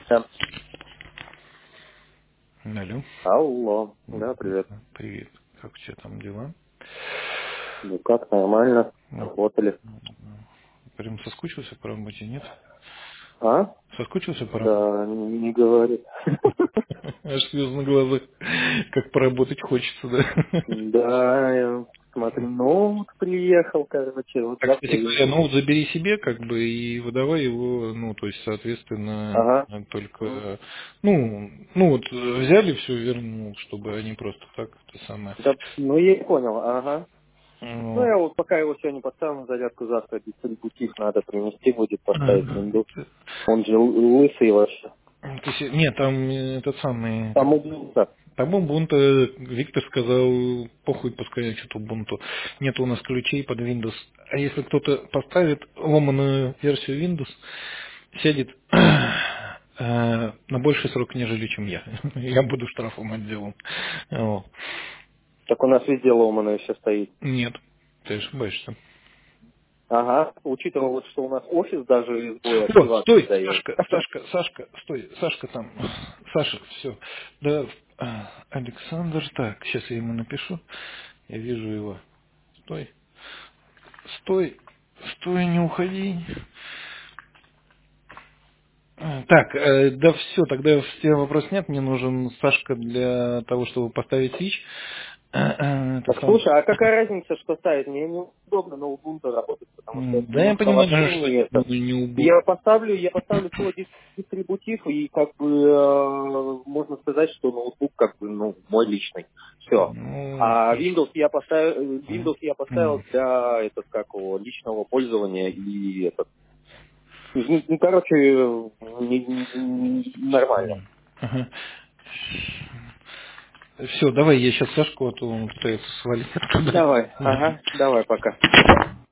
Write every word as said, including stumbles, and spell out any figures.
Да. Алло. Алло. Да, привет. Привет. Как у тебя там дела? Ну как, нормально. Ну, Работали. прям соскучился по работе, нет? А? Соскучился по работе? Да, не, не говори. Аж слезы на глазах. Как поработать хочется, да? Да, я смотрю, ноут приехал, короче, вот Так, кстати завтра говоря, еду. ну вот забери себе, как бы, и выдавай его, ну, то есть, соответственно, Ага. только, ну, ну вот, взяли все, вернул, чтобы они просто так, это самое. Да, ну я понял, ага. Ну Ну, я вот пока его сегодня поставил на зарядку, завтра дистрибутив надо принести будет, поставить винду. Он же л- лысый вообще. ты се- нет, там э, этот самый, Там убился. там Ubuntu, Виктор сказал, похуй, пускай что-то Ubuntu. Нет у нас ключей под Windows. А если кто-то поставит ломаную версию Windows, сядет э, на больший срок, нежели чем я. Я буду штрафом отделан. Вот. Так у нас везде ломаное все стоит. Нет, ты ошибаешься. Ага, учитывая вот, что у нас офис даже сбой О, активации стой, дает. Сашка, Сашка, Сашка, стой, Сашка там. Саша, все. Да, э, Александр, так, сейчас я ему напишу. Я вижу его. Стой. Стой, стой, не уходи. А, Так, э, да все, тогда все вопрос нет. Мне нужен Сашка для того, чтобы поставить свич. Э, э, Это Так сам. слушай, а какая разница, что ставить? Мне неудобно на Ubuntu работать, потому что М, это Да, я немножко понимаю, вообще что не это. не, не убу. Я поставлю, я поставлю свой дис- дистрибутив, и как бы э, можно сказать, что ноутбук как бы ну мой личный. Все. Ну, А хорошо. Windows я поставил, М, Windows я поставил м, для этот как его личного пользования и этот. Ну, ну, короче, не- не- не- нормально. м. Ага. Все, давай я сейчас Сашку, а то он пытается свалить оттуда. Давай, Да. ага, давай пока.